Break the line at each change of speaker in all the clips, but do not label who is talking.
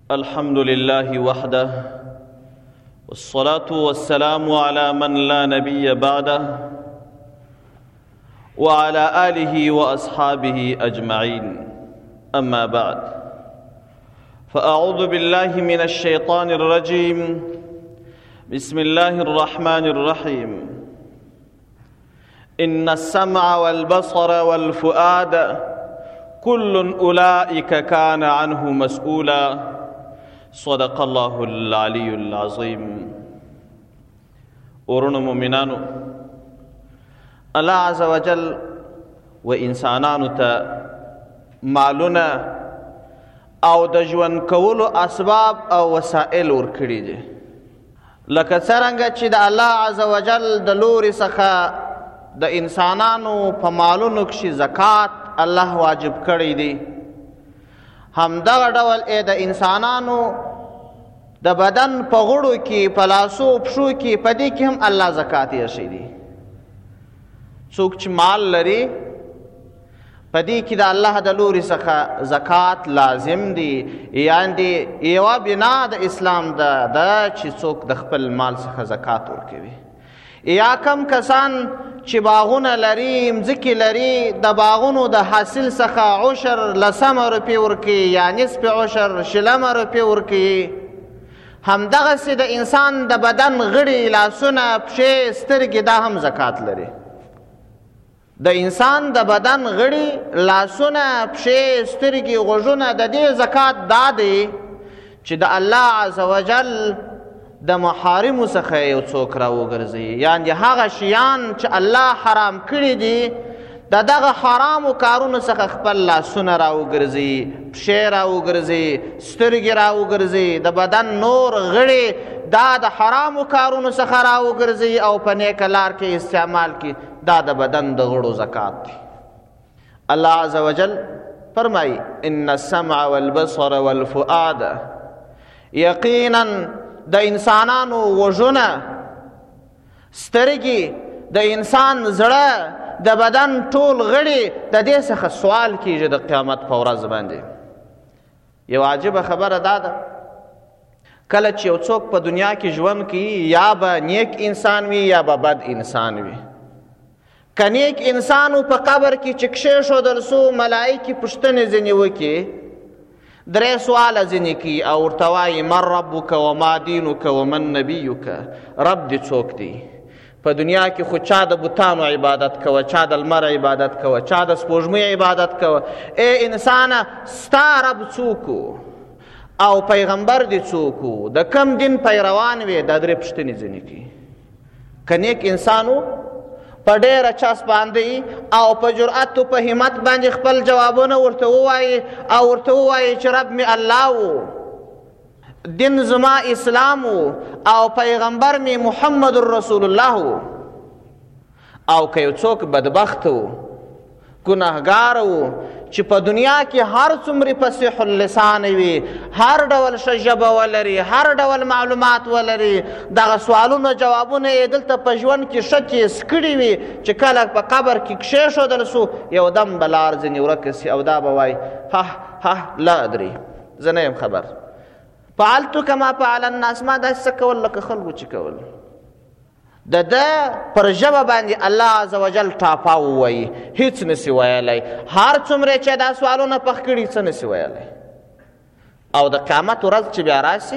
الحمد لله وحده والصلاة والسلام على من لا نبي بعده وعلى آله وأصحابه أجمعين. أما بعد، فأعوذ بالله من الشيطان الرجيم. بسم الله الرحمن الرحيم. إن السمع والبصر والفؤاد كل أولئك كان عنه مسؤولا. صدق الله العلی العظیم. ورونو مومنانو، الله عز وجل و انسانانو ته مالونه او د ژوند کولو اسباب او وسایل ورکړي دي، لکه څرنګه چې د الله عز وجل د لوري څخه د انسانانو په مالونو کښې زکات الله واجب کړی دی، همدغه ډول د انسانانو د بدن په غړو کې، په لاسو پښو کې، په دې کې هم الله زکات ایښی دی. څوک چې مال لري په دې کې د الله د لوري څخه زکات لازم دی، یعنې یوه بنا د اسلام ده چې څوک د خپل مال څخه زکات ورکوي. یا کم کسان چې باغونه لري، مځکې لري، د باغونو د حاصل څخه عشر 10 روپۍ ورکوي، یا نصف عشر 20 روپۍ ورکوي. همدغسې د انسان د بدن غړي، لاسونه، پښې، سترګې، دا هم زکات لري. د انسان د بدن غړي، لاسونه، پښې، سترګې، غوږونه، د دې زکات دا دی چې د الله عز وجل د محارمو څخه یو څوک راوګرځي، یعنې هغه شیان چې الله حرام کړي دي د دغه حرامو کارونو څخه خپل لاسونه راوګرځي، پښې راوګرځي، سترګې راوګرځي، د بدن نور غړي دا د حرامو کارونو څخه راوګرځي او په نیکه لار کې استعمال کړي. دا د بدن د غړو زکات دی. الله عز وجل فرمایي: ان السمع والبصر والفؤاد، یقینا د انسانانو غوږونه، سترګې، د انسان زړه، د بدن ټول غړي د دې څخه سوال کیږي د قیامت په ورځ باندې. یو عجیبه خبره دا ده، کله چې یو څوک په دنیا کې ژوند کوي، یا به نیک انسان وي یا به بد انسان وي. که نیک انسان په قبر کې چې کښېښودل سو، ملایکې پوښتنې ځینې وکړي، 3 سواله ځینې کوي او ورته وایي: من ربک وما دینک ومن نبیک. رب دې څوک دی؟ په دنیا کې خو چا د بوتانو عبادت کوه، چا د لمر عبادت کوه، چا د سپوږمۍ عبادت کوه. ای انسانه، ستا رب څوک او پیغمبر دې څوک، د کم دین پیروان وي؟ دا 3 پوښتنې ځینې کوي. که نیک انسان په ډېره چس باندې او په جرأت او په همت باندې خپل جوابونه ورته ووایي او ورته ووایي چې رب مې الله و، دین زما اسلام و، او پیغمبر مې محمد رسول الله و. او که یو څوک بدبخت و، ګناهګار و، چې په دنیا کې هر څومره فصیح اللسان وي، هر ډول ښه ژبه ولري، هر ډول معلومات ولري، دغه سوالونه جوابونه یې دلته په ژوند کې ښه تیز کړي وي، چې کله په قبر کې کښېښودل سو، یو دم به لار ځینې ورکه سي او دا به وایي: لا ادري، زه نه یم خبر. فعلت کما فعل الناس، ما داسې څه کول لکه خلکو چې کول. د ده پر ژبه باندې الله عز وجل ټاپا ووایي، هیڅ نسي ویلی. هر څومره چې دا سوالونه پخ کړي، څه نسي ویلی. او د قیامت ورځ چې بیا راسي،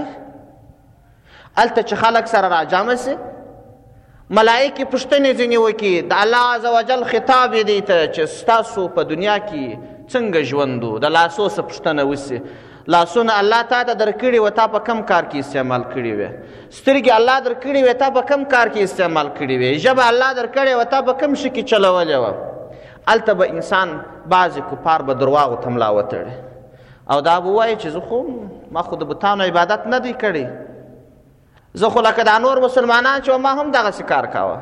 هلته چې خلک سره راجمع سي، ملایکې پوښتنې ځینې وکړي، د الله عز وجل خطاب یې دی ته چې ستاسو په دنیا کې څنګه ژوند و. د لاسو څه پوښتنه وسي، لاسونه الله تا ته درکړي و، تا په کم کار کې استعمال کړي وې. سترګې الله درکړي وې، تا په کم کار کې استعمال کړي وې. ژبه الله درکړې وه، تا په کم شي کې چلولې وه. هلته به انسان بعضې کفار به درواغو ته ملا وتړي او دا به ووایي چې زه خو ما خو د بوتانو عبادت نه دی کړی، زه خو لکه دا نور مسلمانان چې ما هم دغسې کار کاوه.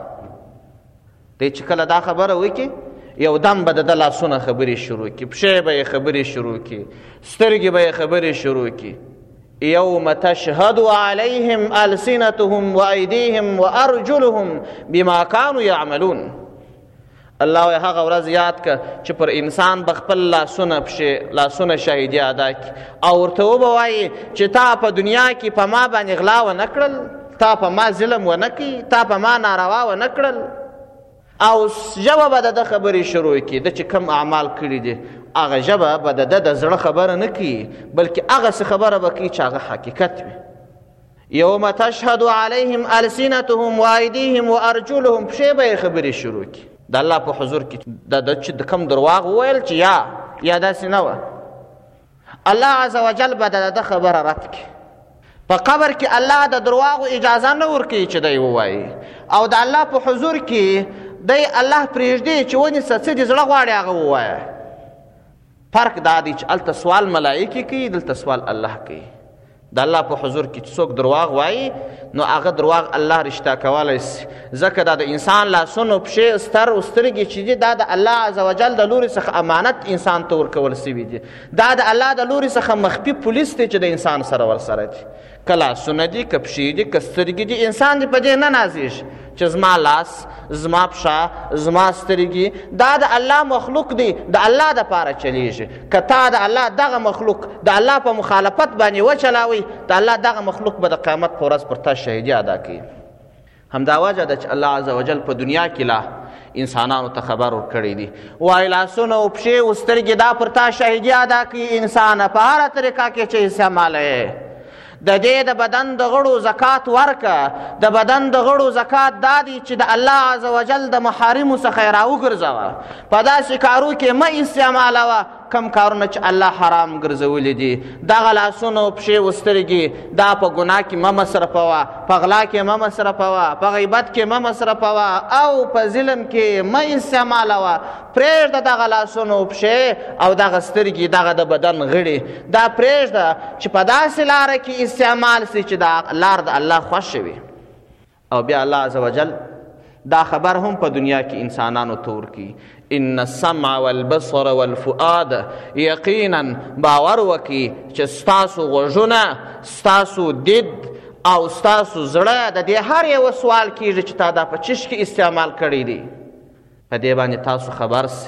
دی چې کله دا خبره وکړي، یو دم به د ده لاسونه خبرې شروع کړي، پښې به یې خبرې شروع کړي، سترګې به یې خبرې شروع کړي. یوم تشهد علیهم السنتهم وایدیهم وارجلهم بما کانوا یعملون. الله وایي هغه ورځ یاد که چې پر انسان به خپل لاسونه شهیدي ادا کړي او ورته وبه وایي چې تا په دنیا کې په ما باندې غلا ونه کړل، تا په ما ظلم ونه کړي، تا په ما ناروا ونه کړل. او ژبه به د ده خبرې شروع کړي، د چې کم اعمال کړي دي هغه ژبه به د ده د زړه خبره نه کوي، بلکې هغسې خبره به کوي چې هغه حقیقت وي. یوم تشهد علیهم السنتهم وایدیهم وارجلهم، پښې به یې خبرې شروع کړي د الله په حضور کې. چې د کم درواغ وویل چې یا داسې نه وه، الله عز وجل به د ده خبره رد کړي. په قبر کې الله د درواغو اجازه نه ورکوي چې دی ووایي، او د الله په حضور کې دی الله پرېږدي چې ونیسه څه دې زړه غواړي هغه ووایه. فرق دا دی چې هلته سوال ملایکې کوي، دلته سوال الله کوي. د الله په حضور کې چې څوک درواغ وایي نو هغه درواغ الله رشته کولی سي، ځکه دا د انسان لاسونه پښې ستر او سترګې چې دي دا د الله عز وجل د لوري څخه امانت انسان ته ورکول سوي دي. دا د الله د لوري څخه مخفي پولیس دی چې د انسان سره ورسره دي. که لاسونه دي، که پښې دي، که سترګې دي، انسان دې په دې نه نازېږي چې زما لاس، زما پښه، زما سترګې، دا د الله مخلوق دی، د الله دپاره چلیږي. که تا د الله دغه مخلوق د الله په مخالفت باندې وچلاوي، د الله دغه مخلوق به د قیامت په ورځ پر تا شهیدي ادا کوي. همدا وجه ده چې الله عز وجل په دنیا کې لا انسانانو ته خبر ورکړی دی، وایي لاسونه او پښې او سترګې دا پر تا شهیدي ادا کوي. انسانه په هره طریقه کې چې استعمالوې، د دې د بدن د غړو زکات ورکه. د بدن د غړو زکات دا دی چې د الله عز وجل د محارمو څخه یې راوګرځوه. په داسې کارو کې مه استعمالوه کم کارونه چې الله حرام ګرځولي دي. دغه لاسونه او پښې او سترګې دا په ګناه کې مه مصرفوه، په غلا کې مه مصرفوه، په غیبت کې مه مصرفوه، او په ظلم کې مه استعمالوه. پرېږده دغه لاسونه او پښې او دغه سترګې، دغه د بدن غړي، دا پرېږده چې په داسې لاره کې استعمال سي چې دا لار د الله خوښه وي. او بیا الله عز وجل دا خبر هم په دنیا کې انسانانو ته ورکوي، ان السمع والبصر والفؤاد، یقینا باور وکړي چې ستاسو غوږونه، ستاسو دید او ستاسو زړه د دې هر یو سوال کېږي چې تا دا په چش کې استعمال کړی دی، په دې باندې تاسو خبر سي.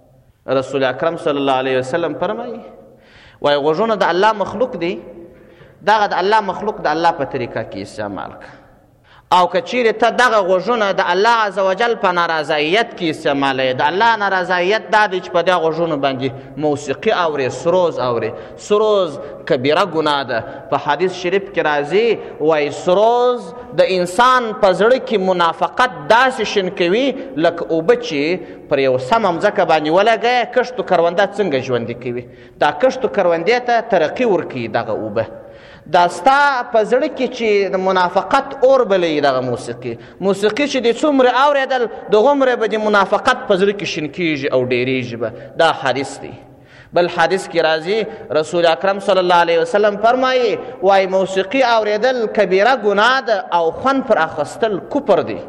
رسول اکرم صلی الله علیه وسلم فرمایي وایي غوږونه د الله مخلوق دی، دغه د الله مخلوق د الله په طریقه کې استعمال کړه. او که چیرې ته دغه غوږونه د الله عز وجل په نارضایت کې استعمالوې، د الله نارضایت دا دی چې په دې غوږونو باندې موسیقي اورې، سروز اورې. سروز کبیره ګناه ده. په حدیث شریف کې راځي وایي سروز د انسان په زړه کې منافقت داسې شین کوي لکه اوبه چې پر یو سمه مځکه باندې ولګوې، کښت و کرونده څنګه ژوندي کوي، دا کښت و کروندې ته ترقي ورکوي دغه اوبه. دا ستا په زړه کې چې د منافقت اور بلوي دغه موسیقي چې د څومره اورېدل دغومره به د منافقت په زړه کې شین کېږي او ډېرېږي به. دا حدیث دی. بل حدیث کې راځي رسول اکرم صلی الله علیه وسلم فرمایي وایي موسیقي اورېدل کبیره ګناه ده او خوند پر اخیستل کفر دی.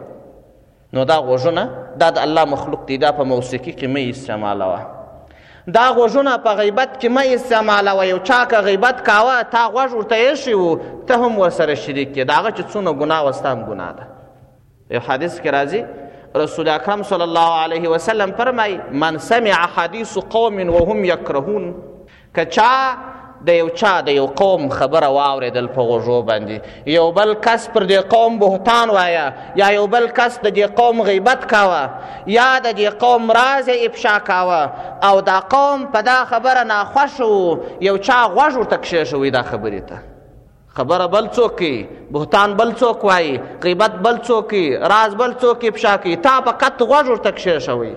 نو دا غوږونه دا د الله مخلوق دی، دا په موسیقي کې مه استعمالوه. دا غوږونه په غیبت کې مه استعمالوه. یو چا که غیبت کاوه تا غوږ ورته ایښی و ته هم ورسره شریک یې، د هغه چې څونه ګناه وه ستا هم ګناه ده. یو حدیث کې راځي رسول اکرم صلی الله علیه وسلم فرمایي من سمع حدیث قوم وهم یکرهون، که چا د یو قوم خبره واورېدل په غوږو باندې، یو بل کس پر دې قوم بهتان وایه، یا یو بل کس د دې قوم غیبت کاوه، یا د دې قوم راز افشا کاوه، او دا قوم په دا خبره ناخوښ و، یو چا غوږ ورته کښېښوي دا خبرې ته. خبره بل څوک کوي، بهتان بل څوک وایي، غیبت بل څوک کوي، راز بل څوک افشا کوي، تا فقط غوږ ورته کښېښوي.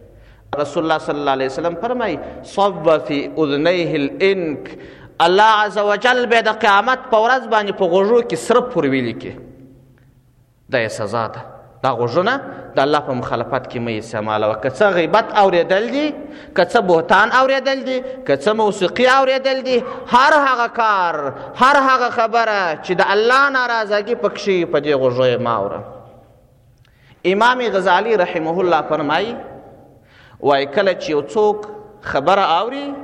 رسول الله صلی الله علیه وسلم فرمایي صب فی اذنیه الانک، الله عز وجل به د قیامت په ورځ باندې په غوږو کې سره پوروي لیکي. دا یې سزا ده. دا غوږونه د الله په مخالفت کې مه استعمالوه. که څه غیبت اورېدل دي، که څه بهتان اورېدل دي، که څه موسیقي اورېدل دي، هر هغه کار، هر هغه خبره چې د الله ناراضګي پکښې په دې غوږو یې مه اوره. امام غزالی رحمه الله فرمایي وایي کله چې یو څوک خبره اوري،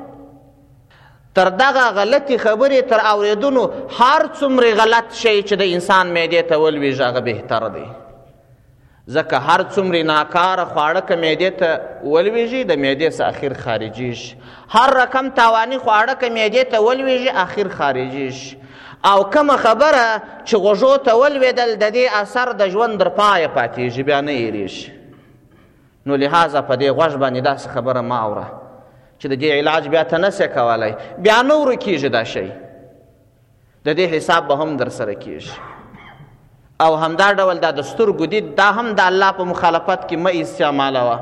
تر دغه غلطي خبرې تر اورېدونو هر څومره غلط شی چې د انسان معدې ته ولویږي هغه بهتر دی. ځکه هر څومره ناکاره خواړه که معدې ته ولویږي د معدې څخه اخر خارجیږي، هر رقم تاواني خواړه که معدې ته ولویږي اخر خارجیږي، او کومه خبره چې غوږو ته ولوېدل د دې اثر د ژوند در پایه پاتېږي، بیا نه هېرېږي. نو لحاظه په دې غوږ باندې داسې خبره مه اوره چې د دې علاج بیا ته نسې کولی، بیا نه ورکېږي دا شی، د دې حساب به هم در سره کېږي. او همدا ډول دا د سترګو دید دا هم د الله په مخالفت کې مه استعمالوه.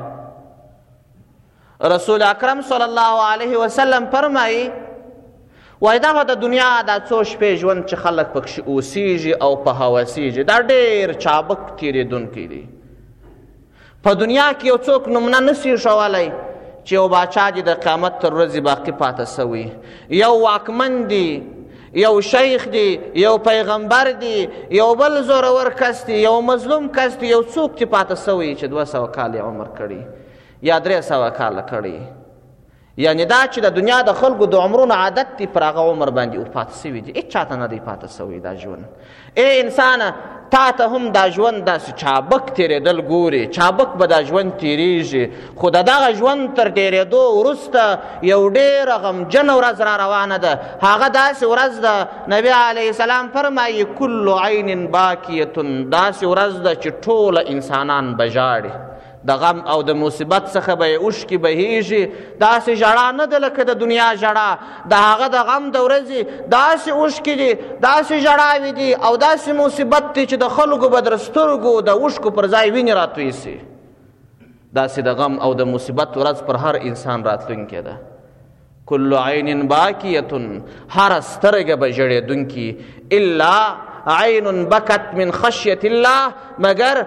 رسول اکرم صلی الله علیه وسلم فرمایي وایي دغه د دنیا دا څو شپې ژوند چې خلک پکښې اوسیږي او په هوسیږي دا ډېر چابک تېرېدونکی دی. په دنیا کې یو څوک نمونه نسي ښولی چې یو باچا دي د قیامت تر ورځې باقي پاته سوی، یو واکمن دی، یو شیخ دی، یو پیغمبر دی، یو بل زورور کس دی، یو مظلوم کس دی، یو څوک چې پاته سوی چې 200 کاله عمر کړي یا 300 کاله کړي. یعنې دا چې د دنیا د خلکو د عمرونو عادت دی پر هغه عمر باندې پاته سوي دي، هېڅ چاته نه دی پاته سوی دا ژوند. ای انسانه تا ته هم دا ژوند داسې چابک تېرېدل ګورې، چابک به دا ژوند تېرېږي، خو د دغه ژوند تر تېرېدو وروسته یو ډېره غمجنه ورځ را روانه ده. هغه داسې ورځ ده نبي علیه السلام فرمایي کل عین باکیتون، داسې ورځ ده چې ټوله انسانان به ژاړي، د غم او د مصیبت څخه به یې اوښکې بهیږي. داسې ژړا نه ده لکه د دنیا ژړا، د هغه د غم د ورځې داسې اوښکې دي، داسې ژړاوې دي او داسې مصیبت دی چې د خلکو به در سترګو د اوښکو پر ځای وینې راتوی سي. داسې د غم او د مصیبت ورځ پر هر انسان راتلونکې ده. کل عین باکیتون، هره سترګه به ژړېدونکي، الا عین بکت من خشیت الله، مګر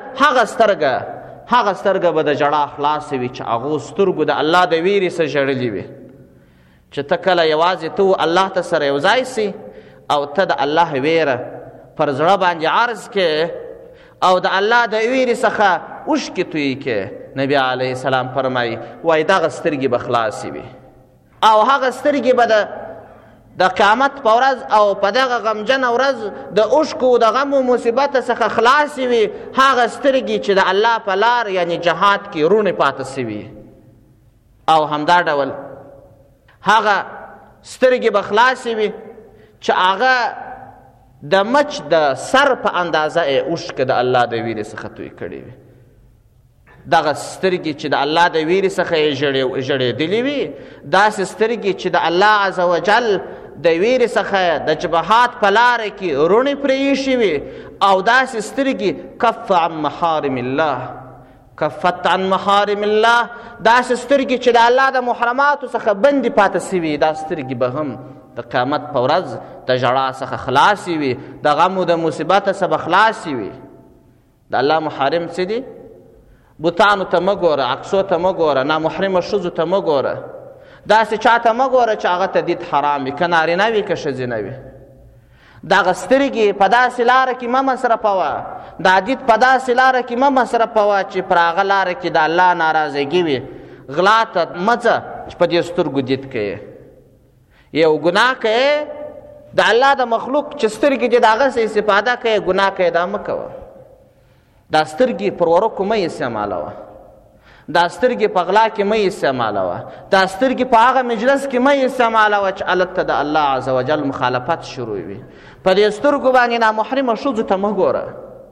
هغه سترګه به د ژړا خلاصې وي چې هغو سترګو د الله د ویرې څخه ژړلې وي. چې ته کله یوازې ته الله ته سره یو ځای سي او ته د الله ویره پر زړه باندې عرض کې او د الله د ویرې څخه اوښکې تویې کې، نبي علیه السلام فرمایي وایي دغه سترګې به خلاصې وي او هغه سترګې به د قیامت په ورځ او په دغه غمجنه ورځ د اوښکو د غم و مصیبت څخه خلاصې وي. هغه سترګې چې د الله په لار یعنې جهاد کې روڼې پاته سوي، او همدا ډول هغه سترګې به خلاصې وي چې هغه د مچ د سر په اندازه یې اوښکه د الله د ویرې څخه توی کړې وي. دغه سترګې چې د الله د ویرې څخه یې ژړېدلې وي، داسې سترګې چې د الله عز وجل د ویرې څخه د جبهات په لاره کې روڼې پرې ایښې وي، او داسې سترګې کف عن محارم الله، کفت عن محارم الله، داسې سترګې چې د الله د محرماتو څخه بندې پاته سوي، دا سترګې به هم د قیامت په ورځ د ژړا څخه خلاصې وي، د غم و د مصیبت څخه به خلاصې وي. د الله محارم څه دي؟ بوتانو ته مه ګوره، عکسو ته مه ګوره، نامحرمه ښځو ته مه ګوره، داسې چا ته مه ګوره چې هغه ته دید حرام وي، که نارینه وي که ښځینه وي. دغه سترګې په داسې لاره کې مه مصرفوه، دا دید په داسې لاره کې مه مصرفوه چې پر هغه لاره کې د الله ناراضګي وي. غلا ته مه ځه چې په دې سترګو دید کوې، یو ګناه کوې د الله د مخلوق چې سترګې دې د هغه څه استفاده کوې، ګناه کوې دا مه کوه. دا سترګې پر ورکو مه استعمالوه، دا سترګې په غلا کې مه استعمالوه، دا سترګې په هغه مجلس کې مه استعمالوه چې هلته د الله عز وجل مخالفت شروع وي. په دې سترګو باندې نامحرمه ښځو ته مه ګوره.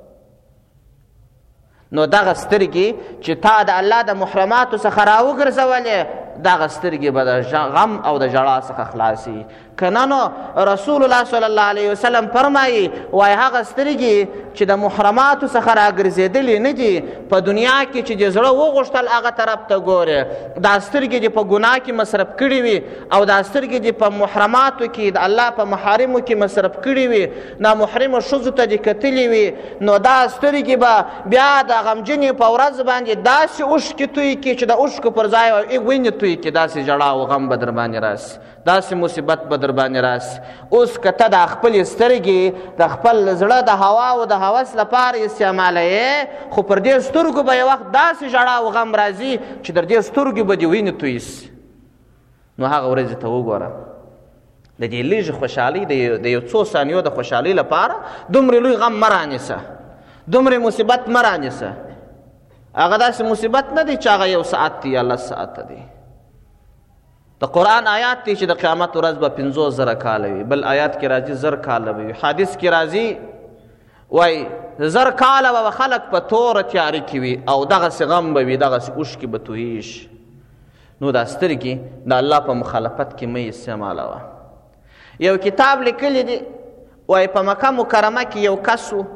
نو دغه سترګې چې تا د الله د محرماتو څخه راوګرځولې، دغه سترګې به د غم او د ژړا څخه خلاصي. که نه نو رسول الله صلی الله علیه وسلم فرمایي وایي هغه سترګې چې د محرماتو څخه راګرځېدلې نه دي، په دنیا کې چې د زړه وغوښتل هغه طرف ته ګورې، دا سترګې دې په ګناه کې مصرف کړي وي او دا سترګې دې په محرماتو کې د الله په محارمو کې مصرف کړي وي، نامحرمو ښځو ته دې کتلې وي، نو دا سترګې به بیا د غمجنې په ورځ باندې داسې اوښکې تویې کړي چې د اوښکو پر ځای وینې تویې کړي، داسې ژړا او غم به در باندې راسي، داسې مصیبت به در باندې راسي. اوس که ته د خپلې سترګې د خپل زړه د هوا او د هوس لپاره استعمالوې، خو پر دې سترګو به یو وخت داسې ژړا او غم راځي چې در دې سترګې به دې وینې تویې سي. نو هغه ورځې ته وګوره، د دې لږې خوشحالۍ د یو څو ثانیو د خوشحالۍ لپاره دومره لوی غم مه رانیسه، دومره مصیبت مه رانیسه. هغه داسې مصیبت نه دی چې هغه 1 ساعت دی یا 10 ساعته دی. د قرآن آیات دی چې د قیامت ورځ به 50,000 کاله وي، بل آیات کې راځي 1000 کاله وي، حدیث کې راځي وای 1000 کاله به خلک په توره تیارې کې وي او دغسې غم به وي، دغسې اوښکې به تویې شي. نو دا سترګې د الله په مخالفت کې مه استعمالوه. یو کتاب لیکلی دی وای په مکه مکرمه کې یو کس و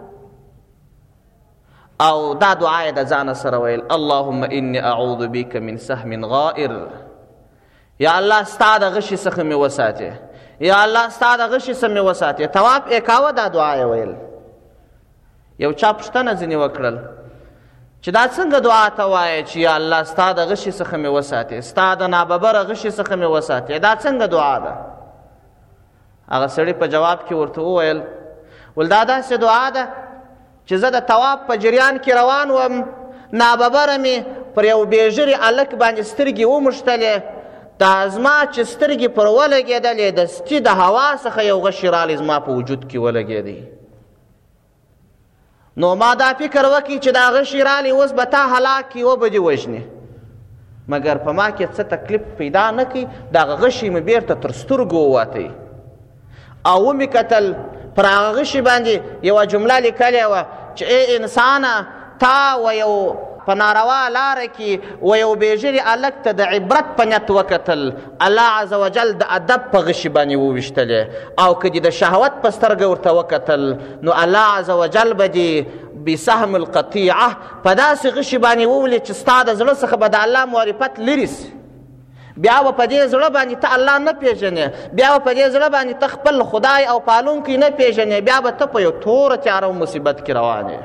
او دا دعا یې د ځانه سره ویل اللهم انی اعوذ بک من سهم غائر، یا الله ستا د غشي څخه مې وساتې، یا الله ستا د غشي څخه مې وساتې. طواف یې کاوه، دا دعا یې ویل. یو چا پوښتنه ځینې وکړل چې دا څنګه دعا ته وایې چې یا الله ستا د غشي څخه مې وساتې، ستا د ناببره غشي څخه مې وساتې، دا څنګه دعا ده؟ هغه سړي په جواب کې ورته وویل ول دا داسې دعا ده چې زه د طواف په جریان کې روان وم، ناببره مې پر یو بېژرې هلک باندې سترګې وموښتلې، دا زما چې سترګې پر ولګېدلې دستي د هوا څخه یو غشي رالی زما په وجود کې ولګېدی. نو ما دا فکر وکړي چې دا غشي رالی اوس به تا هلاک کړي و به دې وژنې، مګر په ما کې څه تکلیف پیدا نه کړي، دغه غشي مې بیرته تر سترګو ووتی او ومې کتل پر هغه غشي باندې یوه جمله لیکلې وه چې ای انسانه تا و یو په ناروا لاره کې و یو بېژرې هلک ته د عبرت په نیت وکتل، الله عز وجل د ادب په غشي باندې وویشتلې، او که دې د شهوت په سترګه ورته وکتل نو الله عز وجل به دې بسهم القطیعه په داسې غشي باندې وولي چې ستا د زړه څخه به د الله معرفت لرې سي. بیا به په دې زړه باندې ته الله نه پېژنې، بیا به په دې زړه باندې ته خپل خدای او پالونکی نه پېژنې، بیا به ته په یو توره تیاره او مصیبت کې روان یې.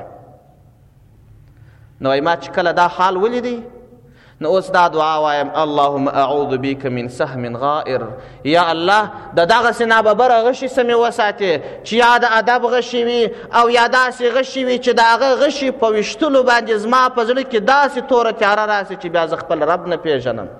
نو ما چې کله دا حال ولیدی نو اوس دا دعا وایم اللهم اعوذ بک من سهم غائر، یا الله د دغسې ناببره غشي څه مې وساتې چې یا د ادب غشي وي او یا داسې غشي وي چې د هغه غشي په ویشتلو باندې زما په زړه کې داسې توره تیاره راسي چې بیا زه خپل رب نه پېژنم.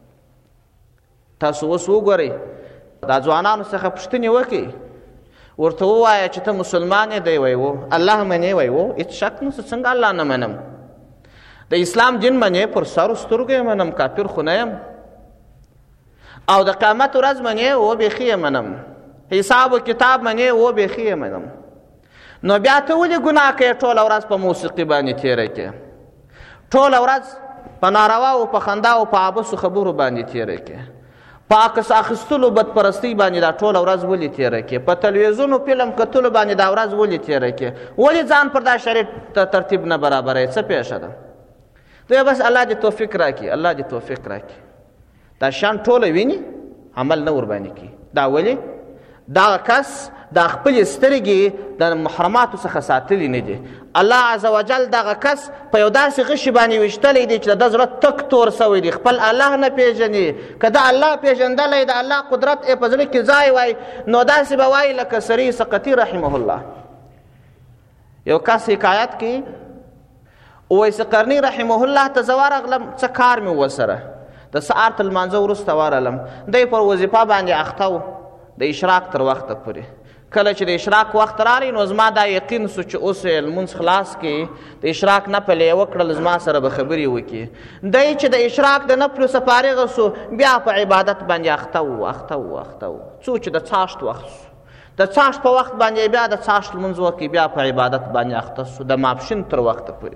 تاسو اوس وګورئ دا ځوانانو څخه پوښتنې وکړئ، ورته ووایه چې ته مسلمان یې، دی وایي و الله منې، وایي و هېڅ شک نشته، څنګه الله نه منم، د اسلام دین منې، پر سر سترګو یې منم، کافر خو نه یم، او د قیامت ورځ منې و بیخي یې منم، حساب و کتاب منې و بیخي یې منم. نو بیا ته ولې ګناه کوې ټوله ورځ په موسیقي باندې تېره کې، ټوله ورځ په ناروا او په خندا او په عبثو خبرو باندې تېره کې، په عکس اخیستلو بدپرستۍ باندې دا ټوله ورځ ولې تېره کې، په تلویزیون او فلم کتلو باندې دا ورځ ولې تېره کې، ولې ځان پر دا شریع ترتیب نه برابروې، څه پېښه ده؟ دوی بس الله دې توفیق راکړي، الله دې توفیق راکړي. دا شیان ټوله ویني عمل نه ورباندې کوي. دا ولې؟ دا کس دا خپلې سترګې د محرماتو څخه ساتلي نه دي. الله عز وجل دغه کس په یو داسې غشي باندې ویشتلی دی چې د ده زړه تک تور سوی دی، خپل الله نه پېژني. که د الله پېژندلی د الله قدرت یې په زړه کې ځای وای نو داسې به وایي لکه سري سقطي رحمه الله. یو کس حکایت کوي اویس قرني رحمه الله ته زه ورغلم، څه کار مې ورسره، د سهار تر لمانځه وروسته ورغلم، دی پر وظیفه باندې اخته و د اشراق تر وخته پورې. کله چې د اشراق وخت راغی نو زما دا یقین سو چې اوس لمونځ خلاص کړي، د اشراق نفل یې وکړل، زما سره به خبرې وکړي. دی چې د اشراق د نفلو څه فارغه سو بیا په عبادت باندې اخته و څو چې د څاشت وخت سو، د څاشت په وخت باندې بیا د څاشت لمونځ وکړي، بیا په عبادت باندې اخته سو د ماپښین تر وخته پورې.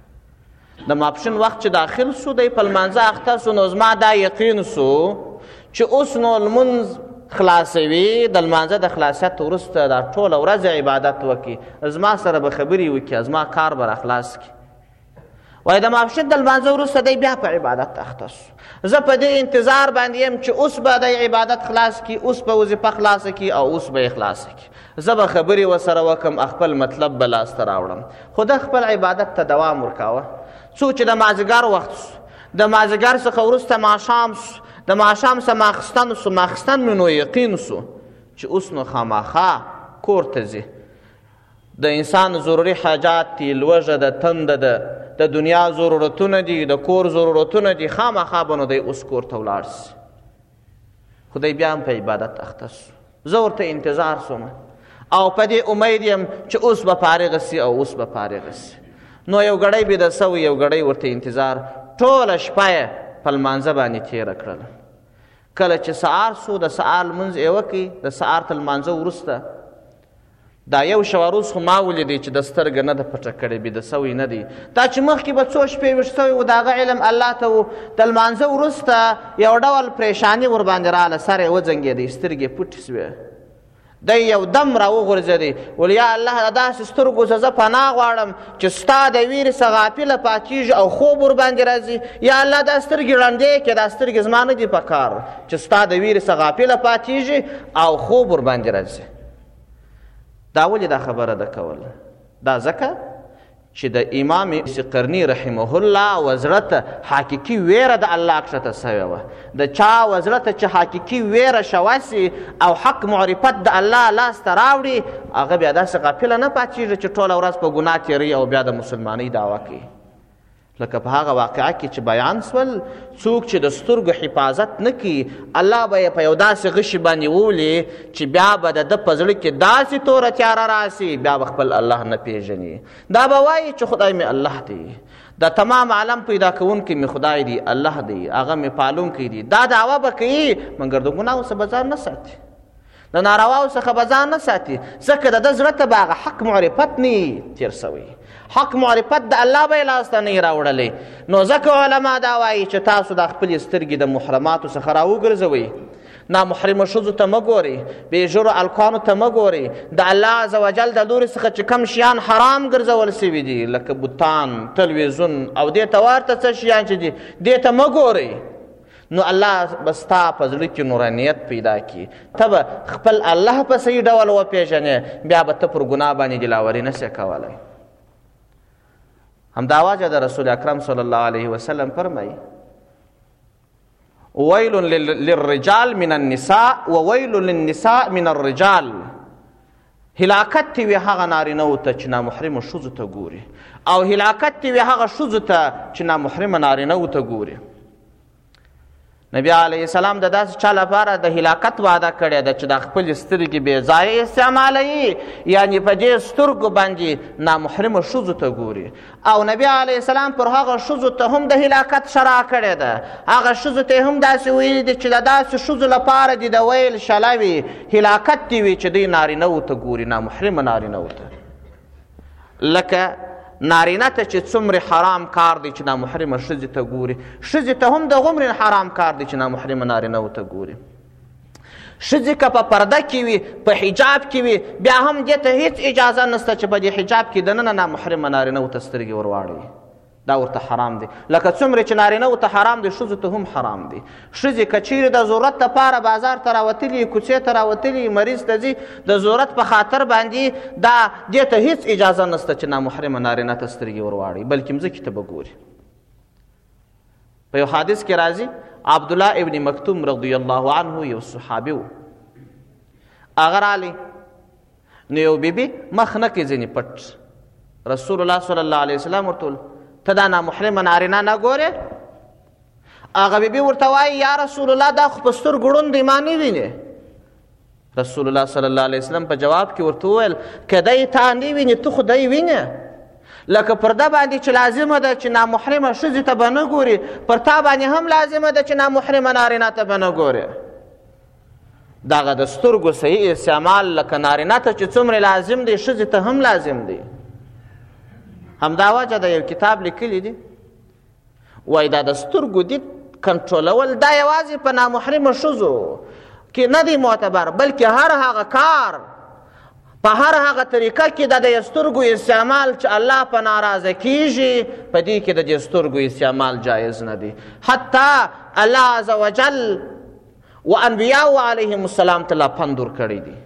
د ماپښین وخت چې داخل سو دی په لمانځه اخته سو، نو زما دا یقین سو چې اوس نو لمونځ خلاصوي، د لمانځه د خلاصیت وروسته دا ټوله ورځ عبادت وکړي، زما سره به خبرې وکړي، زما کار به راخلاص کړي. وایي د ماپښین د لمانځه وروسته دی بیا په عبادت اخته سو. زه په دې انتظار باندې یم چې اوس به دی عبادت خلاص کړي، اوس به وظیفه خلاصه کړي او اوس به یې خلاصه کړي، زه به خبرې ورسره وکړم، خپل مطلب به لاسته راوړم. خو ده خپل عبادت ته دوام ورکاوه. څو چې د مازدیګر وخت سو، د مازدیګر څخه وروسته ماښام سو، د ماښام څخه ماخستن سو، ماخستن مې نو یقین سو چې اوس نو خامخا کور ته ځي. د انسان ضروري حاجات دي، لوږه ده، تنده ده، د دنیا ضرورتونه دي، د کور ضرورتونه دي، خامخا به نو دی اوس کور ته ولاړ سي. خو دی بیا هم په عبادت اخته سو. زه ورته انتظار سوم او په دې امید یم چې اوس به فارغه سي او اوس به فارغه سي. نو یو ګړی بیده سوی، یو ګړی ورته انتظار، ټوله شپه یې په لمانځه باندې تېره کړل. کله چې سهار سو، د سهار لمونځ یې وکړي، د سهار تر لمانځه وروسته دا یو شوه روز خو ما ولیدی چې د سترګه نه ده پټه کړې، بیده سوی نه دی. دا چې مخکې به څو شپې ویښ سوی و، د هغه علم الله ته و. د لمانځه وروسته یو ډول پریشاني ورباندې راغله، سر یې وځنګېدی، سترګې پټې سوې. دی یو دم راوغورځېدی، ویل یا الله، د داسې سترګو څه زه پناه غواړم چې ستا د ویرې څه غافله پاتېږي او خوب ورباندې راځي. یا الله، دا سترګې ړندې کړې، دا سترګې زما نه دي په کار چې ستا د ویرې څه غافله پاتېږي او خوب ورباندې راځي. دا ولې دا خبره ده کول؟ دا ځکه چې د امام سقرني رحمه الله وزړه ته حقیقي ویره د الله کښته سوې وه. د چا وزړه ته چې حقیقي ویره شوه سي او حق معرفت د الله لاسته راوړي، هغه بیا داسې غافله نه پاتېږي چې ټوله ورځ په ګناه تېروي او بیا د مسلمانۍ دعوه کوي. لکه په هغه واقعه کې چې بیان سول، څوک چې د سترګو حفاظت نه کوي، الله به یې په یو داسې غشي باندې وولي چې بیا به د ده په زړه کې داسې توره تیاره راسي، بیا به خپل الله نه پېژني. دا به وایي چې خدای مې الله دی، د تمام عالم پیدا کوونکی مې خدای دی، الله دی، هغه مې پالونکی دی. دا دعوه به کوي، مګر د ګناهو څخه به ځان نه ساتي، د نارواو څخه به ځان نه ساتي، ځکه د ده زړه ته به هغه حق معرفت نه تېر سوی. حق معرفت د الله به یې لاسته نه راوړلی. نو ځکه علما دا وایي چې تاسو د خپلې سترګې د محرماتو څخه راوګرځوئ. نامحرمو ښځو ته مه ګورئ، بېژرو الکانو ته مه ګورئ. د الله عز وجل د لورې څخه چې کم شیان حرام ګرځول سوي دي، لکه بوتان، تلویزیون او دې ته ورته څه شیان چې دي، دې ته مه ګورئ. نو الله به ستا په زړه کې نورانیت پیدا کړي، ته به خپل الله په صحیح ډول وپېژنې، بیا به ته پر ګناه باندې دلاوري نه شې کولی. همدا وجه د رسول اکرم صلی الله علیه وسلم فرمایي: ویل للرجال من النساء وویل للنساء من الرجال. هلاکت تی وي هغه نارینهو ته چې نامحرمو ښځو ته ګوري، او هلاکت تی وي هغه ښځو ته چې نامحرمه نارینهو ته ګوري. نبی علیه السلام د داسې چا لپاره د هلاکت وعده کړې ده چې د خپلې سترګې بې ځایه استعمالوي، یعنې په دې سترګو باندې نامحرمه ښځو ته ګوري. او نبی علیه السلام پر هغه ښځو ته هم د هلاکت شرع کړې ده. هغه ښځو ته هم داسې ویلي دي چې د داسې ښځو لپاره دي د ویل شله وي، هلاکت دې وي چې دوی نارینهو ته ګوري، نامحرمه نارینهو ته. لکه نارینه ته چې څومره حرام کار دی چې نامحرمه ښځې ته ګوري، ښځې ته هم د غومره حرام کار دی چې نامحرمه نارینهو ته ګوري. ښځې که په پرده کې وي، په حجاب کې وي، بیا هم دې ته هېڅ اجازه نشته چې په دې حجاب کې دننه نامحرمه نارینهو ته سترګې ورواړوي. دا ورته حرام دی. لکه څومره چې نارینهو ته حرام دی، ښځو ته هم حرام دی. ښځې که چیرې د ضرورت لپاره بازار ته راوتلي، کوڅې ته راوتلي، مریض ته ځي، د ضرورت په خاطر باندې دا دې ته هېڅ اجازه نشته چې نامحرمه نارینه ته سترګې ورواړي، بلکې مځکې ته به ګوري. په یو حادث کې راځي، عبدالله ابن مکتوم رضی الله عنه یو صحابي و. هغه رالی، نو یو بیبي مخ نه کوي ځینې پټ. رسول الله صلی الله علیه وسلم ورته ویل: ته دا نامحرمه نارینه نه ګورې؟ هغه بیبي ورته وایي: یا رسول الله، دا خو په سترګو ړوند دی، ما نه وینې. رسول الله صلی الله علیه وسلم په جواب کې ورته وویل: که دی تا نه وینې، ته خو دی وینې. لکه پرده باندې چې لازمه ده چې نامحرمه ښځې ته به نه ګوري، پر تا باندې هم لازمه ده چې نامحرمه نارینه ته به نه ګورې. دغه د سترګو صحیح استعمال لکه نارینه ته چې څومره لازم دی، ښځې ته هم لازم دی. همدا وجه د یو کتاب لیکلی دی، وایي دا د سترګو دید کنټرولول دا یوازې په نامحرمه ښځو کې نه دی معتبر، بلکې هر هغه کار په هر هغه طریقه کې د سترګو استعمال چې الله په ناراضه کیږي، په دې کې د دې سترګو استعمال جایز نه دی. حتی الله عز وجل و انبیاء علیهم السلام ته لا پند ورکړی دی.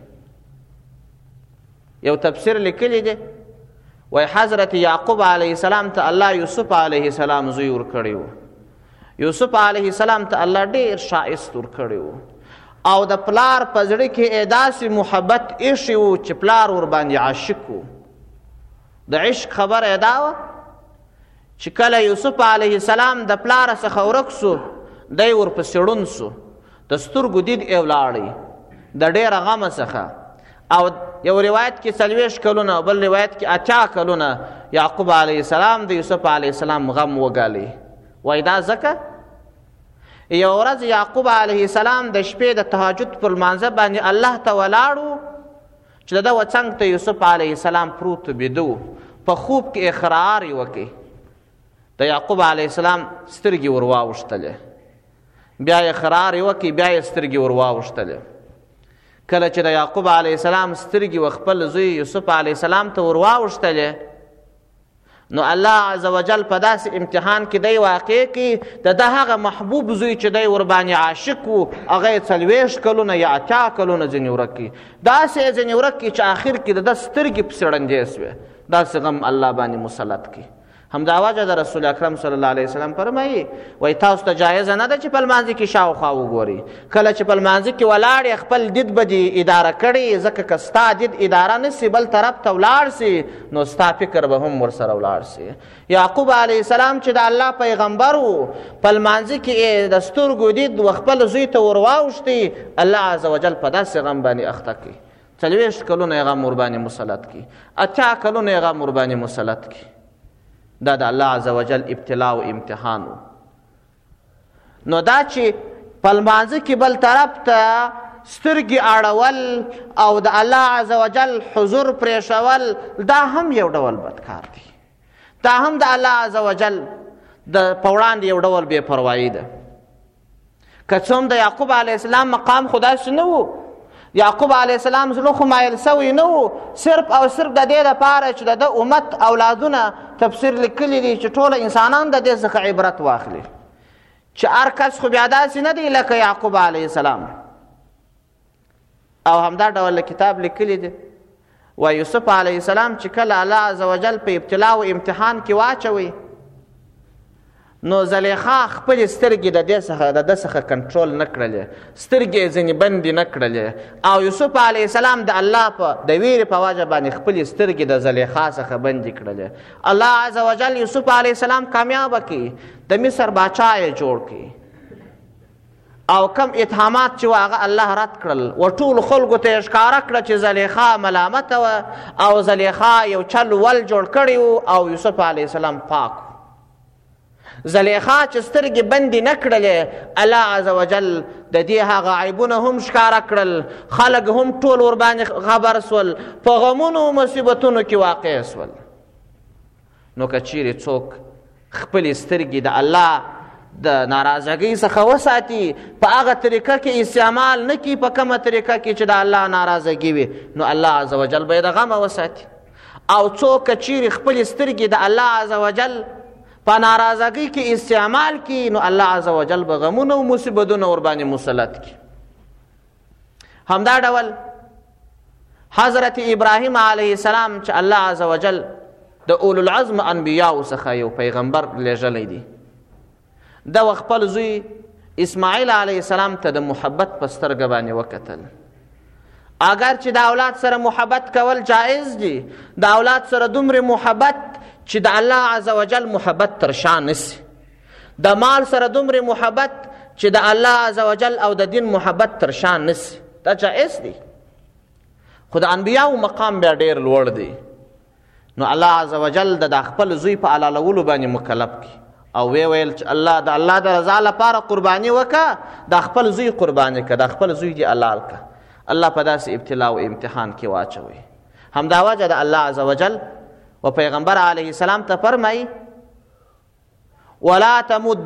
یو تفسیر لیکلی دی، وای حضرت یعقوب علیه السلام ته الله یوسف علیه السلام زوی ورکړی و. یوسف علیه السلام ته الله ډیر شایست ورکړی و، او د پلار په زړه کې داسې محبت ایښی و چې پلار ورباندې عاشق و. د عشق خبره یې دا وه چې کله یوسف علیه السلام د پلاره څخه ورک سو، دی ورپسې ړوند سو، د سترګو دید یې ولاړی د ډېره غمه څخه. او یو روایت کې 40 کلونه او بل روایت کې 80 کلونه یعقوب علیه السلام د یوسف علیه السلام غم وګالي. وایي دا ځکه یو ورځ یعقوب علیه السلام د شپې د تهجد پر لمانځه باندې الله ته ولاړو چې د ده وڅنګ ته یوسف علیه السلام پروت بیده په خوب کې اقرار یې وکړي. د یعقوب علیه السلام سترګې ور واوښتلې، بیا یې اقرار یې وکړي، بیا یې سترګې ور واوښتلې. کله چې د یعقوب علیه السلام سترګې و خپل زوی یوسف علیه السلام ته ور واوښتلې، نو الله عز وجل په داسې امتحان کې دی واقع کې د ده هغه محبوب زوی چې دی ورباندې عاشق و هغه یې 40 کلونه یا 80 کلونه ځینې ورک کړي. داسې یې ځینې ورک کړي چې آخر کې د ده سترګې پسې ړندې سوې. داسې غم الله باندې مسلط کړي. همدا وجه د رسول اکرم صلی الله علیه وسلم فرمایي وایي تاسو ته جایزه نه ده چې په لمانځه کې شاوخوا وګورئ. کله چې په لمانځه کې ولاړ خپل دید به دې اداره کړي، ځکه که ستا دید اداره نه سي بل طرف ته ولاړ سي نو ستا فکر به هم ورسره ولاړ سي. یعقوب علیه السلام چې د الله پیغمبر و په لمانځه کې د سترګو دید و خپل زوی ته ور واوښتي، الله عز وجل په داسې غم باندې اخته کړي. 40 کلونه یې غم ورباندې مسلط کړي، 80 کلونه یې غم ورباندې مسلط کړي. دا د الله عز وجل ابتلا او امتحان و. نو دا چې په لمانځه کې بل طرف ته سترګې اړول او د الله عز وجل حضور پرېښول، دا هم یو ډول بدکار دی. دا هم د الله عز وجل په وړاندې یو ډول بې پروایي ده. که څه هم د یعقوب علیه السلام مقام خو داسې نه و، یعقوب علیه السلام زړه خو مایل سوی نه و، صرف او صرف د دې دپاره چې د ده امت اولادونه تفسیر لیکلی دی چې ټوله انسانان د دې څخه عبرت واخلي چې هر کس خو بیا داسې نه دی لکه یعقوب علیه السلام. او همدا ډول کتاب لیکلی دی و یوسف علیه السلام چې کله الله عز وجل په ابتلا او امتحان کې واچوي نو زلیخا خپل سترګې د ده څخه کنټرول نه کړلې، سترګې ځینې بندې نه کړلې، او یوسف علیه السلام د الله د ویرې په وجه باندې خپلې سترګې د زلیخا څخه بندې کړلې. الله عز وجل یوسف علیه السلام کامیابه کړي، د مصر باچا یې جوړ کړي، او کم اتهامات چې هغه الله رد کړل و ټولو خلکو ته یې ښکاره کړه چې زلیخا ملامته وه او زلیخا یو چل ول جوړ کړی و او یوسف علیه السلام پاک. زلیخا چې سترګې بندې نه کړلې، الله عز وجل د دې هغه عیبونه هم ښکاره کړل، خلک هم ټول ورباندې خبر سول، په غمونو او مصیبتونو کې واقع سول. نو که چیرې څوک خپلې سترګې د الله د ناراضګۍ څخه وساتي، په هغه طریقه کې استعمال نه کړي په کومه طریقه کې چې د الله ناراضګي وي، نو الله عز وجل به یې د غمه وساتي. او څوک که چیرې خپلې سترګې د الله عز وجل په ناراضګۍ کې استعمال کی نو الله عز وجل به غمونه او مصیبتونه ورباندې مسلط کی. همدا ډول حضرت ابراهیم علیه السلام چې الله عز وجل د اولو العزم انبیاء څخه یو پیغمبر لېږلی دی، د خپل زوی اسماعیل علیه السلام ته د محبت په سترګه باندې وکتل. اگر چې د اولاد سره محبت کول جایز دي، د اولاد سره دومره محبت چې د الله عز وجل محبت تر شا نسی، د مال سره دومره محبت چې د الله عز وجل او د دین محبت تر شا نسی، دا جائز دی. خو د انبیاو مقام بیا ډیر لوړ دی. نو الله عز وجل د خپل زوی په حلالولو باندې مکلف کی او ویل چې الله د الله د رضا لپاره قرباني وکړه، د خپل زوی قرباني کړه، د خپل زوی دی حلال کړه. الله په داسې ابتلا او امتحان کې واچوي. همدا وجه د الله عز وجل و پیغمبر علیه السلام ته فرمایي ولا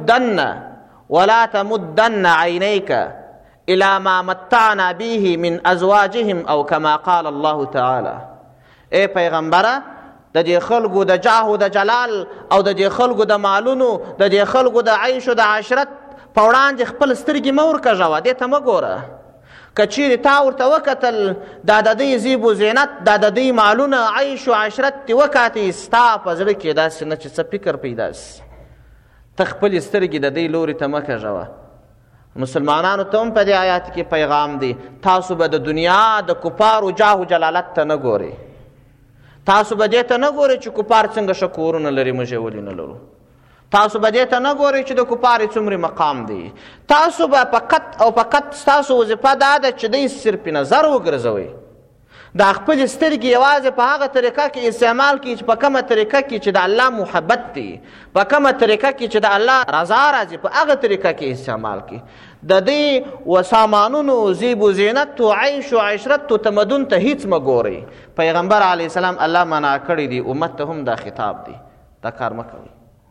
تمدن عینیک الى ما متعنا به من ازواجهم او كما قال الله تعالی. ای پیغمبره، د دې خلکو د جاه او د جلال او د دې خلکو د مالونو، د دې خلکو د عیش او د عشرت په وړاندې خپل سترګې مه ورکږوه، دې ته مه ګوره. که چیرې تا ورته وکتل دا د دوی زیب و زینت، دا د دوی مالونه، عیش و عشرت دې وکاتې، ستا په زړه کې داسې نه چې څه فکر پیدا سي، ته خپلې سترګې د دوی لوري ته مه کږوه. مسلمانانو ته هم په دې آیات کې پیغام دی، تاسو به د دنیا د کفارو جاه و جلالت ته نه ګورئ، تاسو به دې ته نه ګورئ چې کفار څنګه ښه کورونه لري، موږ یې ولې نه لرو. تاسو به دې ته نه ګورئ چې د کفارې څومره مقام دی. تاسو به فقط او فقط ستاسو وظیفه دا ده چې دوی صرف نظر وګرځوئ، دا خپل سترګې یوازې په هغه طریقه کې استعمال کړي چې په کومه طریقه کې چې د الله محبت دی، په کومه طریقه کې چې د الله رضا راځي، په هغه طریقه کې استعمال کړي. د دې و سامانونو زیب و زینت و عیش و عشرت و تمدن ته هیڅ مه ګورئ. پیغمبر علیه السلام الله منع کړی دی، امت ته هم دا خطاب دی، دا کار مه کوئ.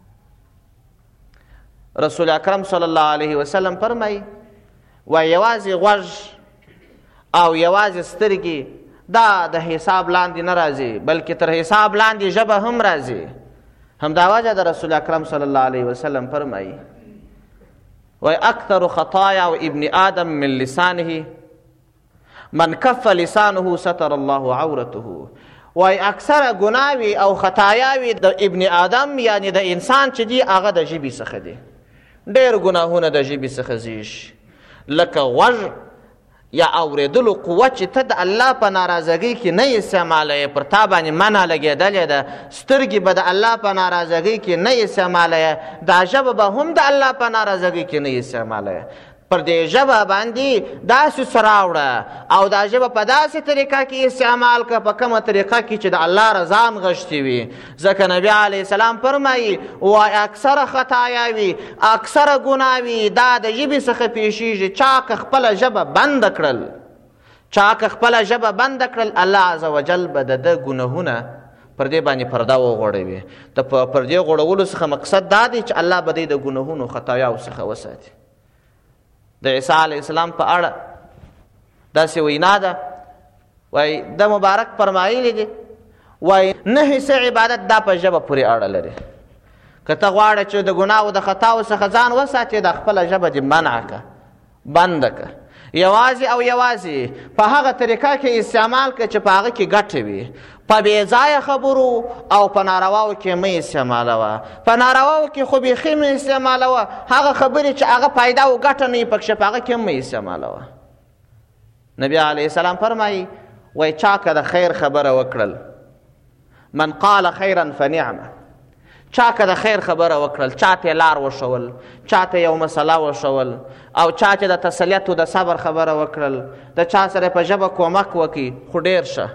رسول اکرم صلی الله علیه وسلم فرمایي وایي یوازې غوږ او یوازې سترګې دا د حساب لاندې نه راځي، بلکې تر حساب لاندې ژبه هم راځي. همدا وجه د رسول اکرم صلی الله علیه وسلم فرمایي وایي اکثر خطایا ابن آدم من لسانه من کف لسانه ستر الله عورته. وایي اکثره ګناوي او خطایاوي د ابن آدم یعنی د انسان چې دی هغه د ژبې څخه دی. ډېر ګناهونه د ژبې څخه زیږي، لکه غوږ یا اورېدلو قوت چې ته د الله په ناراضګۍ کې نه استعمالوې، پر تا باندې منع لګېدلې ده. سترګې به د الله په ناراضګۍ کې نه استعمالوې، دا ژبه به هم د الله په ناراضګۍ کې نه استعمالوې. پر دې ژبه باندې داسې څه راوړه او دا ژبه په داسې طریقه کې استعمال کړه په کومه طریقه کې چې د الله رضا نغښتې وي. ځکه نبي علیه السلام فرمایي وایي اکثره خطایاوي، اکثره ګناوي دا د ژبې څخه پیښیږي. چا که خپله ژبه بنده کړل، چا که خپله ژبه بنده کړل، الله عز وجل به د ده ګناهونه پر دې باندې پرده وغوړوي. د پردې غوړولو څخه مقصد دا دی چې الله به دې د ګناهونو خطایاو څخه وساتي. د عیسی علیه السلام په اړه داسې وینا ده، وایي د مبارک فرمایلی دی وایي نه حصه عبادت دا په ژبه پورې اړه لري. که ته غواړې چې د ګناهو د خطاو څخه ځان وساتې، د خپله ژبه دې منع کړه، بنده کړه. یوازې او یوازې په هغه طریقه کې استعمال کړه چې په هغه کې ګټه وي. په بې ځایه خبرو او په نارواو کې مه استعمالوه. په نارواو کې خو بیخي مه استعمالوه. هغه خبرې چې هغه فایده او ګټه نه وي پکښې، په هغه کې هم مه استعمالوه. نبي علیه السلام فرمایي وایي چا که د خیر خبره وکړل، من قال خیرا فنعمه، چا که د خیر خبره وکړل، چا ته لار وښول، چا ته یو مسله وښول، او چا چې د تسلیت او د صبر خبره وکړل، د چا سره په ژبه کومک وکړي، خو ډېر ښه.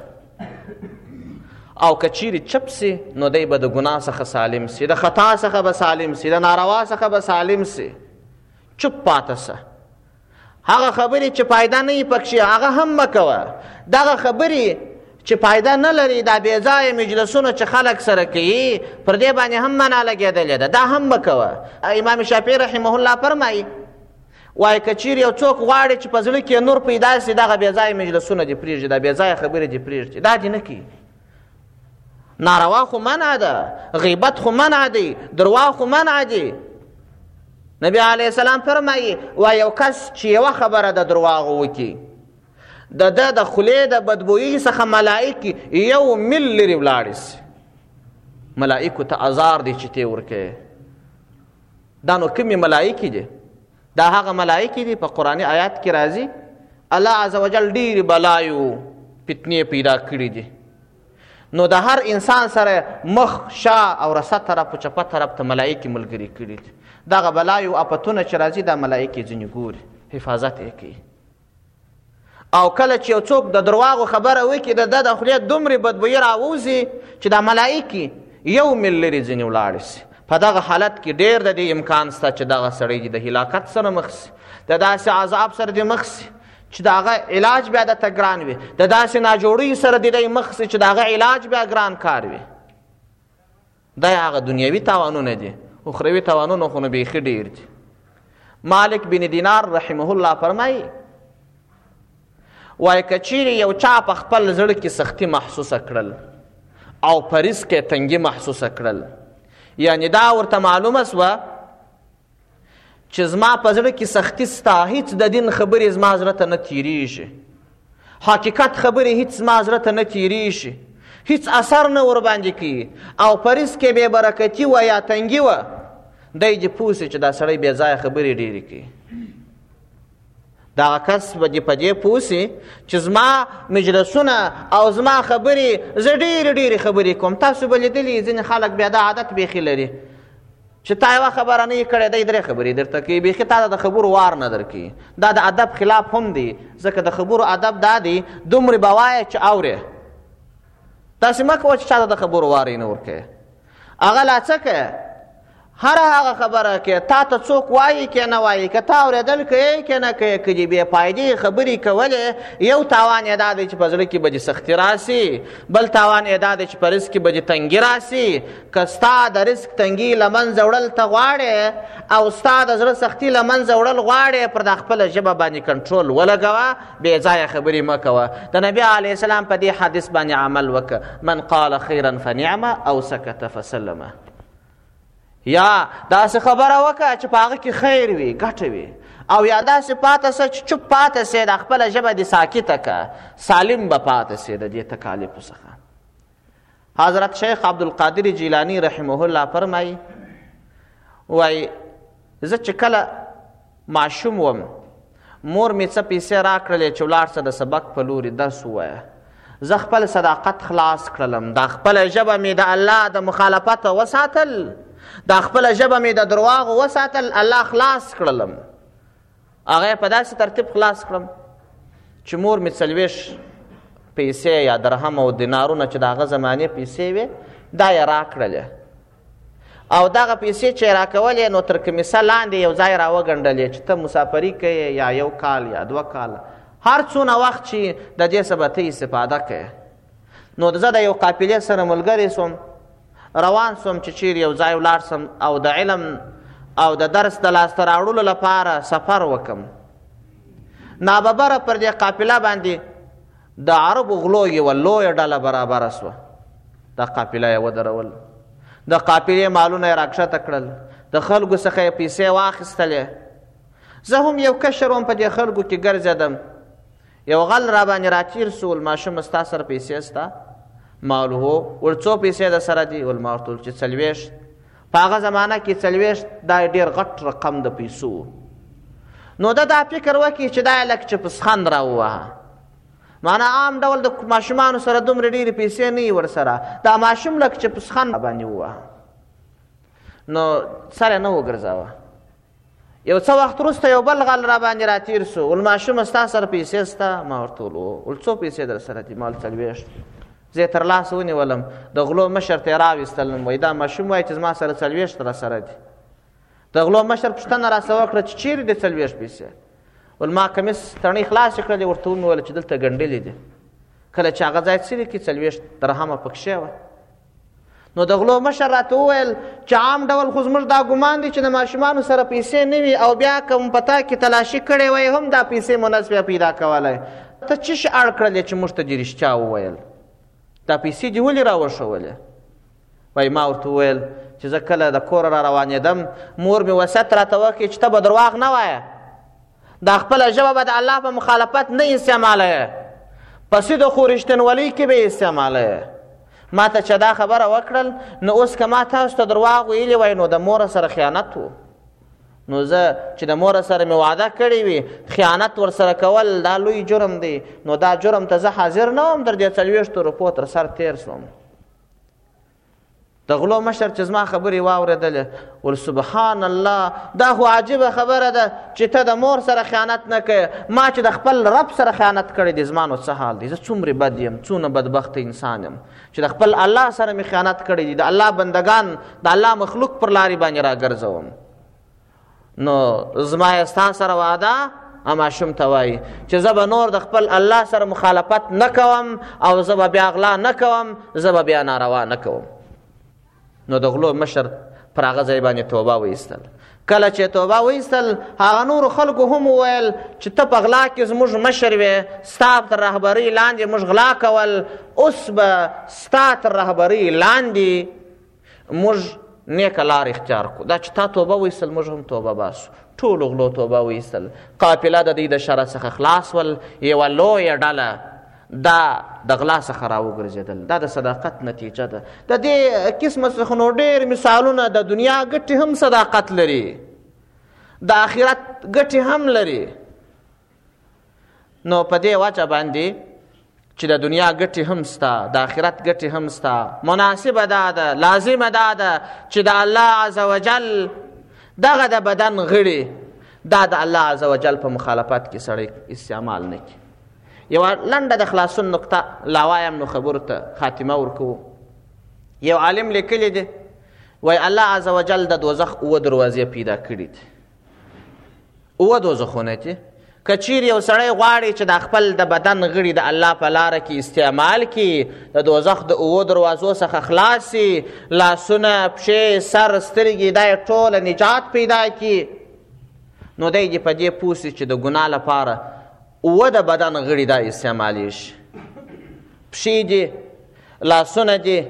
او که چیرې چپ سي نو دی به د ګناه څخه سالم سي، د خطا څخه به سالم سي، د ناروا څخه به سالم سي. چپ پاته سه. هغه خبرې چې فایده نه وي پکښې هغه هم مه کوه. دغه خبرې چې فایده نه لري، دا بې ځایه مجلسونه چې خلک سره کوي، پر دې باندې هم منع لګېدلې ده، دا هم مه کوه. امام شافعي رحمه الله فرمایي وایي که چیرې یو څوک غواړي چې په زړه کې نور پیدا سي، دغه بې ځایه مجلسونه دې پرېږدي، دا بې ځایه خبرې دې پرېږدي، دا دې نه کوي. ناروا خو منع ده، غیبت خو منع دی، درواغ خو منع دی. نبی علیه السلام فرمایي وایي یو کس چې یوه خبره د درواغو وکړي، د ده د خولې د بدبویي څخه ملائک 1 میل لرې ولاړې سي. ملائکو ته ازار دی چې ته ورکوې. دا نو کومې ملائکې دي؟ دا هغه ملائکې دي په قرآني آیات کې راځي الله عز وجل ډېرې بلایو فتنې پیدا کړي دي. نو د هر انسان سره مخ، شا او رسه طرف او چپه طرف ته ملائکې ملګري کړي دي. دغه بلایو افتونه چې راځي دا ملائکې ځینې ګوري، حفاظت یې کوي. او کله چې یو څوک د درواغو خبره وکړي، د ده د خولې دومرې بدبویي راوځي چې دا ملائکې 1 میل لرې ځینې ولاړې سي. په دغه حالت کې ډېر د دې امکان شته چې دغه سړی د هلاکت سره مخ سي، د داسې عذاب سره دې مخ سي چې د هغه علاج بیا درته ګران وي، د داسې ناجوړۍ سره د دی مخ سي چې د هغه علاج بیا ګران کار وي. دا هغه دنیوي تاوانونه دي، اخروي تاوانونه خو نو بیخي ډېر دي. مالک بن دینار رحمه الله فرمایي وایي که چیرې یو چا په خپل زړه کې سختي محسوسه کړل او په رزق کې تنګي محسوسه کړل، یعنی دا ورته معلومه سوه چې زما په زړه کې سختي ستا، هیڅ د دین خبرې زما زړه ته نه تېرېږي، حقیقت خبرې هیڅ زما زړه ته نه تېرېږي، هیڅ اثر نه ورباندې کوي، او په رزق کې بې برکتي وه یا تنګي وه، دی دې پوه سي چې دا سړی بې ځایه خبرې ډېرې کوي. دغه کس به دې په دې پوه سي چې زما مجلسونه او زما خبرې، زه ډېرې خبرې کوم. تاسو به لیدلي ځینې خلک بیا دا عادت بیخي لري، چې تا یوه خبره نه یې کړې دی 3 خبرې درته کوي بیخي تا ته د خبرو وار نه درکوي دا د ادب خلاف هم دی ځکه د خبرو ادب دا دی دومرې به وایه چې اورې داسې مه کوه چې چا ته د خبرو وار یې نه ورکوې هغه لا څه کوې هر هغه خبره کې تا ته څوک وایي که نه وایي که تا اورېدل کوې که نه کوې که دې بې فایدې خبرې کولې یو تاوان یې دا دی چې په زړه کې به دې سختي راسي بل تاوان یې دا دی چې په رزق کې به دې تنګي راسي که ستا د رزق تنګي له منځه وړل ته غواړې او ستا د زړه سختي له منځه وړل غواړې پر د خپله ژبه باندې کنټرول ولګوه بې ځایه خبرې مه کوه د نبي علیه السلام په دې حدیث باندې عمل وکړه من قال خیرا فنعمه او سکت فسلمه یا داسې خبره وکړه چې په هغه کې خیر وي ګټه وي او یا داسې پاته سه چې چوپ پاته سې د خپله ژبه دې ساکته که سالم به پاته سې د دې تکالیفو څخه حضرت شیخ عبدالقادر جیلانی رحمه الله فرمایي وایي زه چې کله ماشوم وم مور مې څه پیسې راکړلې چې ولاړ څه د سبق په لوري درس ووایه زه خپل صداقت خلاص کړلم دا خپله ژبه مې د الله د مخالفته وساتل دا خپله ژبه مې د درواغو وساتل الله خلاص کړلم هغه په داسې ترتیب خلاص کړم چې مور مې 40 پیسې یا درهم او دینارونه چې د هغه زمانې پیسې وې دا یې راکړلې او دغه پیسې چې یې راکولې نو تر کمیسه لاندې یو ځای راوګنډلې چې ته مسافري کوې یا 1 کال یا 2 کاله هر څونه وخت چې د دې څه به ته استفاده کوې نو زه د یو قافلې سره ملګری سوم روان سوم چې چیرې یو ځای ولاړ سم او د علم او د درس د لاسته راوړلو لپاره سفر وکم ناببره پر دې قافله باندې د عربو غلو یوه لویه ډله برابره سوه دا قافله یې ودرول د قافلې مالونه یې راکښته کړل د خلکو څخه یې پیسې واخیستلې زه هم یو کشر وم په دې خلکو کې ګرځېدم یو غل را باندې راچیر سو ماشومه ستا سره پیسې سته مال هو ور څو پیسې د سره دي ول ما ورته چې 40 په هغه زمانه کې 40 دا ډېر غټ رقم د پیسو نو دا فکر وکړي چې دا لکه چې پسخند راووهه معنا عام ډول د ماشومانو سره دومره ډېرې پیسې نه وي ورسره دا ماشوم لکه چې پسخند باندې ووهه نو سر یې نه وګرځاوه یو څه وخت وروسته یو بل غل را باندې راتیر سو ول ماشومه ستا سره پیسې سته ما ورته ول څو پیسې در سره دي مال 40 زه تر لاسه ونیولم د غلو مشر ته یې راویستلم وایي دا ماشوم وایي چې زما سره 40 را سره دي د غلو مشر پوښتنه راسه وکړه چې چیرې دي 40 پیسې ول ما کمیس تڼۍ خلاصې کړلې ورته ومې ویل چې دلته ګنډلې دي کله چې هغه ځای څیرې کې 40 درهمه پکښې وه نو د غلو مشر راته وویل چې عام ډول خو زموږ دا ګمان دی چې د ماشومانو سره پیسې نه وي او بیا که په تا کې تلاشي کړې وی هم دا پیسې مو نس بیا پیدا کولی ته څه شي اړ کړلې چې موږ ته دې رښتیا وویل دا پیسې دې ولې راوښولې وایي ما ورته وویل چې زه کله د کوره را روانېدم مور مې وصیت راته وکړي چې ته به درواغ نه وایه دا خپله ژبه به د الله په مخالفت نه استعمالوې په صدق خو رښتینولۍ کې به یې استعمالوې ما ته چې دا خبره وکړل نو اوس که ما تاسو ته درواغ ویلي وای نو د مور سره خیانت و نو زه چې د مور سره مې وعده کړې وي خیانت ورسره کول دا لوی جرم دی نو دا جرم ته زه حاضر نه وم در دې 40 روپو تر سر تیر سوم د غلو مشر چې زما خبرې واورېدلې ول سبحان الله دا خو عجیبه خبره ده چې ته د مور سره خیانت نه کوې ما چې د خپل رب سره خیانت کړی دی زما نو څه حال دی زه څومره بد یم څونه بدبخته انسان یم چې د خپل الله سره مې خیانت کړی دی د الله بندگان د الله مخلوق پر لارې باندې راګرځوم نو زما یې ستا سره وعده ماشوم ته وایي چې زه به نور د خپل الله سره مخالفت نه کوم او زه به بیا غلا نه کوم زه به بیا ناروا نه کوم نو د غلو مشر پر هغه ځای باندې توبه وایستل کله چې توبه وایستل هغه نورو خلکو هم وویل چې ته په غلا کې زموږ مشر وې ستا تر رهبرۍ لاندې موږ غلا کول اوس به ستا تر رهبرۍ لاندې موږ نیکه لار اختیار کړو دا چې تا توبه وایستل موږ هم توبه باسو ټولو غلو توبه وایستل قافله د دوی د شره څخه خلاص ول یوه لویه ډله دا د غلا څخه راوګرځېدل دا د صداقت نتیجه ده د دې قسمه څخه نو ډېر مثالونه د دنیا ګټې هم صداقت لري د آخرت ګټې هم لري نو په دې وجه باندې چې د دنیا ګټې هم سته، د آخرت ګټې هم سته. مناسبه دا ده، لازمه دا ده چې د الله عز وجل دغه د بدن غړي دا د الله عز وجل په مخالفت کې سړی استعمال نه کړي. یوه لنډه د خلاصون نقطه لا وایم نو خبرو ته خاتمه ورکوو. یو عالم لیکلی دی وایي الله عز وجل د دوزخ 7 دروازې پیدا کړي دي. 7 دوزخونه دي. که چیرې یو سړی غواړي چې د خپل د بدن غړي د الله په لاره کې استعمال کړي، د دوزخ د 7 دروازو څخه خلاص شي، لاسونه، پښې، سر، سترګې دا یې ټوله نجات پیدا کړي، نو دی دې په دې پوه سي چې د ګناه لپاره 7 د بدن غړي دا استعمالیږي. پښې دي، لاسونه دي،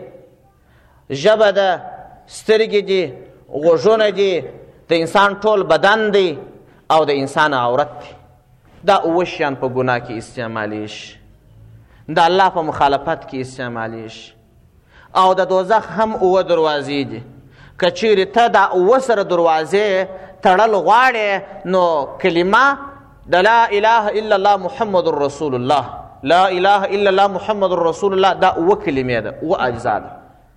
ژبه ده، سترګې دي، غوږونه دي، د انسان ټول بدن دی او د انسان عورت دی. دا 7 شیان په ګناه کې استعمالیږي، د الله په مخالفت کې استعمالیږي. او د دوزخ هم 7 دروازې دي. که چیرې ته دا 7 سره دروازې تړل غواړې، نو کلمه د لا اله الا الله محمد رسول الله، لا اله الا الله محمد رسول الله، دا 7 کلمې ده، 7 اجزا ده،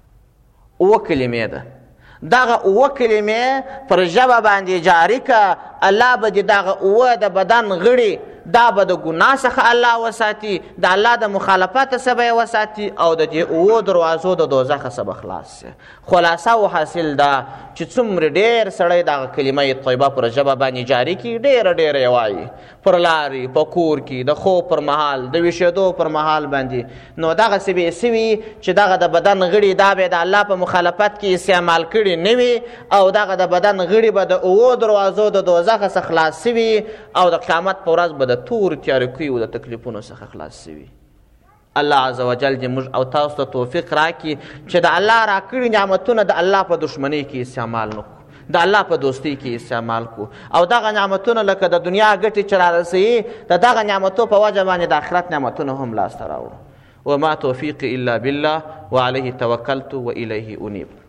7 کلمې ده. دغه 7 کلمې پر ژبه باندې جاری که، الله به دې دغه 7 د بدن غړي دا به د ګناه څخه الله وساتي، د الله د مخالفت څخه به یې وساتي، او د دې 7 دروازو د دوزخ څخه به خلاص شي. خلاصه او حاصل ده چې څومره ډېر سړی دغه کلمه طیبه پر ژبه باندې جاری کړي، ډېره ډېره یې وایي پر لارې، په کور کې، د خوب پر مهال، د ویښېدو پر مهال باندې، نو دغسې به یې سوي چې دغه د بدن غړي دا به د الله په مخالفت کې استعمال کړي نه وي، او دغه د بدن غړي به د 7 دروازو د دوزخ څخه خلاص سوي، او د قیامت په ورځ به د تور تیارکیو د تکلیفونو څخه خلاص سوي. الله عز وجل دې موږ او تاسو ته توفیق راکړي چې د الله راکړي نعمتونه د الله په دشمنۍ کې استعمال نه کړو، د الله په دوستۍ کې استعمال کړو، او دغه نعمتونه لکه د دنیا ګټې چې رارسوي، د دغه نعمتو په وجه باندې د آخرت نعمتونه هم لاسته راوړو. وما توفیقي الا بالله وعلیه توکلت والیه انیب.